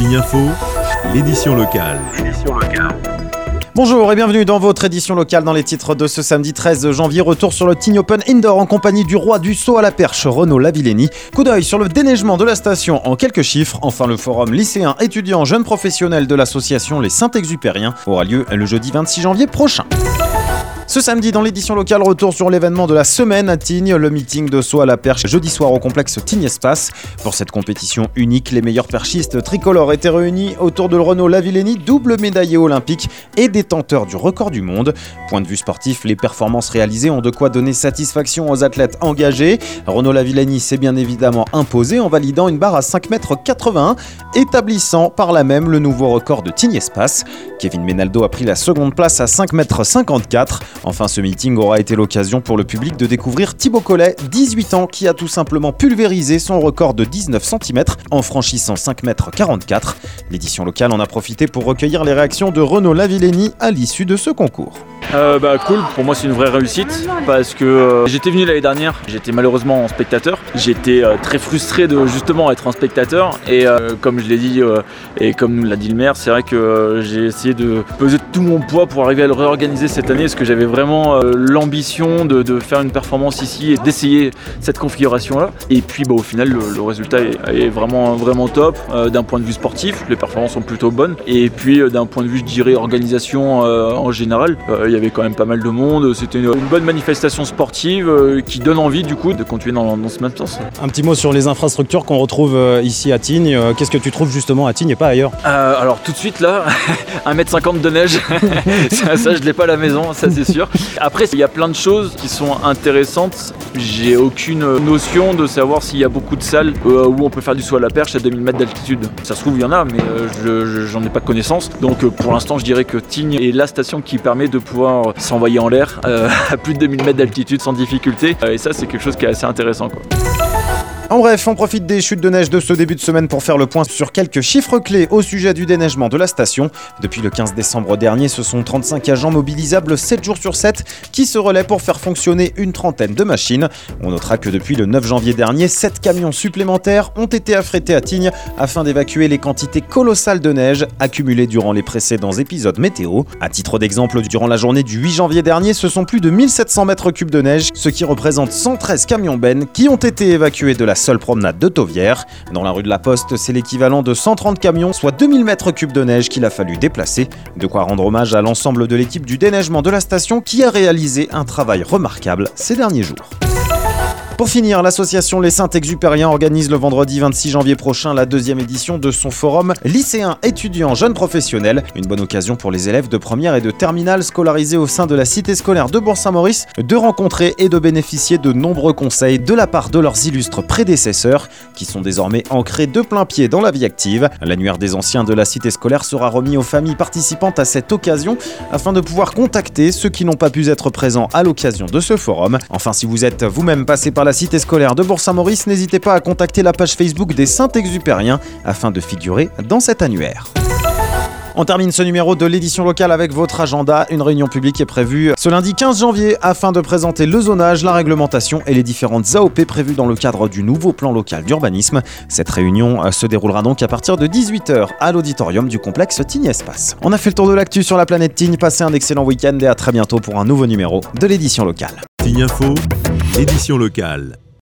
Tignes Info, l'édition locale. Bonjour et bienvenue dans votre édition locale. Dans les titres de ce samedi 13 janvier, retour sur le Tignes Open Indoor en compagnie du roi du saut à la perche, Renaud Lavillenie. Coup d'œil sur le déneigement de la station en quelques chiffres. Enfin, le forum lycéen, étudiants, jeunes professionnels de l'association Les Saint-Exupériens aura lieu le jeudi 26 janvier prochain. Ce samedi, dans l'édition locale, retour sur l'événement de la semaine à Tignes, le meeting de saut à la perche jeudi soir au complexe Tignes Espace. Pour cette compétition unique, les meilleurs perchistes tricolores étaient réunis autour de Renaud Lavillenie, double médaillé olympique et détenteur du record du monde. Point de vue sportif, les performances réalisées ont de quoi donner satisfaction aux athlètes engagés. Renaud Lavillenie s'est bien évidemment imposé en validant une barre à 5,81 m, établissant par là même le nouveau record de Tignes Espace. Kevin Menaldo a pris la seconde place à 5,54 m. Enfin, ce meeting aura été l'occasion pour le public de découvrir Thibaut Collet, 18 ans, qui a tout simplement pulvérisé son record de 19 cm en franchissant 5,44 m. L'édition locale en a profité pour recueillir les réactions de Renaud Lavillenie à l'issue de ce concours. Cool, pour moi c'est une vraie réussite parce que j'étais venu l'année dernière, j'étais malheureusement en spectateur, j'étais très frustré de justement être en spectateur et comme je l'ai dit et comme nous l'a dit le maire, c'est vrai que j'ai essayé de peser tout mon poids pour arriver à le réorganiser cette année parce que j'avais vraiment l'ambition de faire une performance ici et d'essayer cette configuration là et puis au final le résultat est vraiment top d'un point de vue sportif, les performances sont plutôt bonnes et puis d'un point de vue je dirais organisation en général, il y avait quand même pas mal de monde, c'était une bonne manifestation sportive qui donne envie du coup de continuer dans ce même sens. Un petit mot sur les infrastructures qu'on retrouve ici à Tignes. Qu'est-ce que tu trouves justement à Tignes et pas ailleurs ? Alors tout de suite là, 1,50 m de neige, ça je l'ai pas à la maison, ça c'est sûr. Après il y a plein de choses qui sont intéressantes, j'ai aucune notion de savoir s'il y a beaucoup de salles où on peut faire du saut à la perche à 2000 m d'altitude. Ça se trouve il y en a mais j'en ai pas connaissance. Donc pour l'instant je dirais que Tignes est la station qui permet de pouvoir s'envoyer en l'air à plus de 2000 m d'altitude sans difficulté et ça c'est quelque chose qui est assez intéressant quoi. En bref, on profite des chutes de neige de ce début de semaine pour faire le point sur quelques chiffres clés au sujet du déneigement de la station. Depuis le 15 décembre dernier, ce sont 35 agents mobilisables 7 jours sur 7 qui se relaient pour faire fonctionner une trentaine de machines. On notera que depuis le 9 janvier dernier, 7 camions supplémentaires ont été affrétés à Tignes afin d'évacuer les quantités colossales de neige accumulées durant les précédents épisodes météo. À titre d'exemple, durant la journée du 8 janvier dernier, ce sont plus de 1700 mètres cubes de neige, ce qui représente 113 camions bennes qui ont été évacués de la seule promenade de Tauvière. Dans la rue de la Poste, c'est l'équivalent de 130 camions, soit 2000 mètres cubes de neige qu'il a fallu déplacer. De quoi rendre hommage à l'ensemble de l'équipe du déneigement de la station qui a réalisé un travail remarquable ces derniers jours. Pour finir, l'association Les Saint-Exupériens organise le vendredi 26 janvier prochain la deuxième édition de son forum lycéens, étudiants, jeunes professionnels. Une bonne occasion pour les élèves de première et de terminale scolarisés au sein de la cité scolaire de Bourg-Saint-Maurice de rencontrer et de bénéficier de nombreux conseils de la part de leurs illustres prédécesseurs qui sont désormais ancrés de plein pied dans la vie active. L'annuaire des anciens de la cité scolaire sera remis aux familles participantes à cette occasion afin de pouvoir contacter ceux qui n'ont pas pu être présents à l'occasion de ce forum. Enfin, si vous êtes vous-même passé par la cité scolaire de Bourg-Saint-Maurice, n'hésitez pas à contacter la page Facebook des Saint-Exupériens afin de figurer dans cet annuaire. On termine ce numéro de l'édition locale avec votre agenda. Une réunion publique est prévue ce lundi 15 janvier afin de présenter le zonage, la réglementation et les différentes AOP prévues dans le cadre du nouveau plan local d'urbanisme. Cette réunion se déroulera donc à partir de 18h à l'auditorium du complexe Tignes Espace. On a fait le tour de l'actu sur la planète Tignes. Passez un excellent week-end et à très bientôt pour un nouveau numéro de l'édition locale. Tignes Info, l'édition locale.